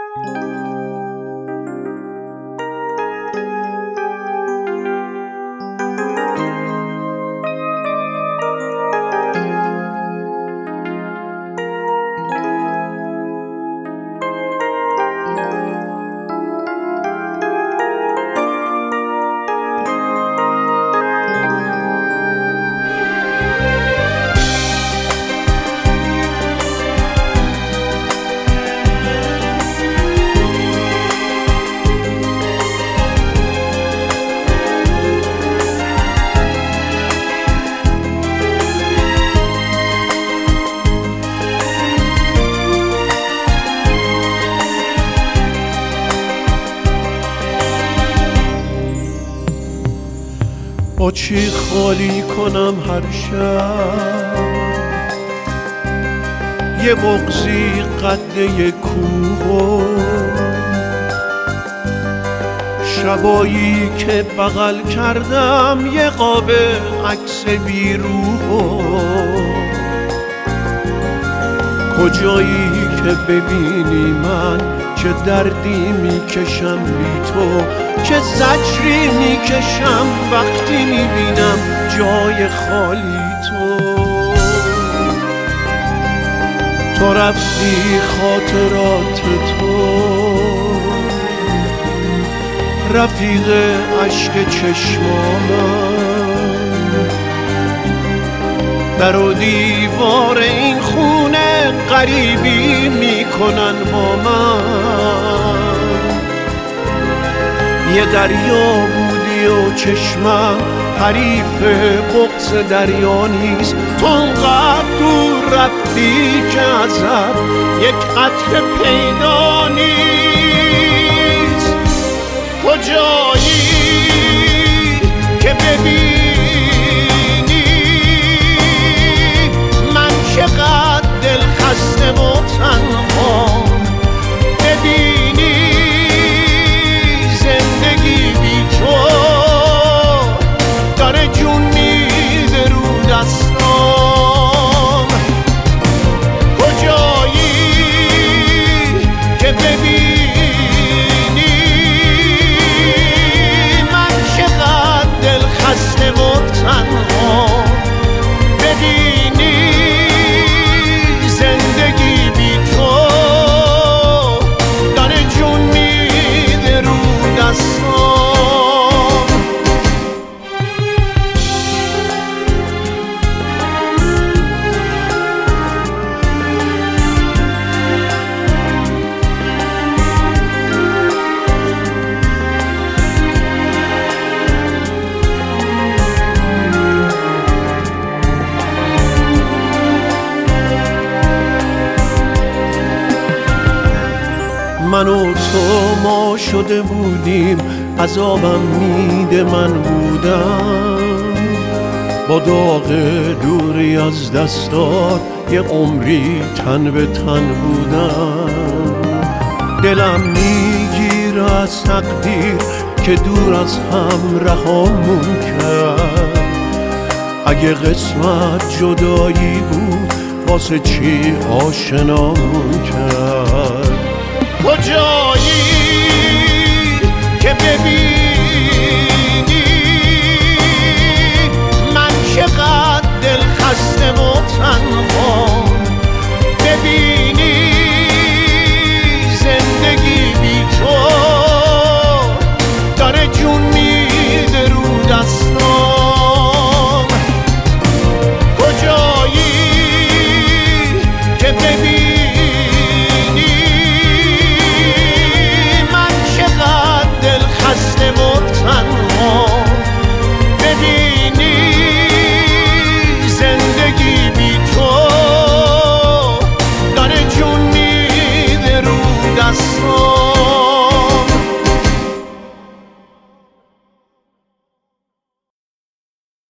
با چی خالی کنم هر شب یه بغضی قد یه کوه، شبایی که بغل کردم یه قاب عکس بیروح، کجایی که ببینی من چه دردی میکشم بی تو، چه زجری میکشم وقتی میبینم جای خالی تو رفتی خاطرات تو رفیق عشق چشمانم، در و دیوار این خونه غریبی میکنن با من، یه دریا بودی و چشمم حریف بغض دریا نیست، تو انقدر دور رفتی که ازت یک قطره پیدا نیست، کجایی که ببینی من چقدر دل خسته و تنها، ببینی زندگی بی تو داره جون میده رو دستام، کجایی که ببینی من چقدر دل خسته و تنها، ببینی زندگی بی تو داره جون میده رو دستام. من و تو ما شده بودیم، عذابم میده من بودم، با داغ دوری از دستات یه عمری تن به تن بودم، دلم میگیره از تقدیر که دور از هم رهامون کرد، اگه قسمت جدایی بود واسه چی آشنامون کرد، کجا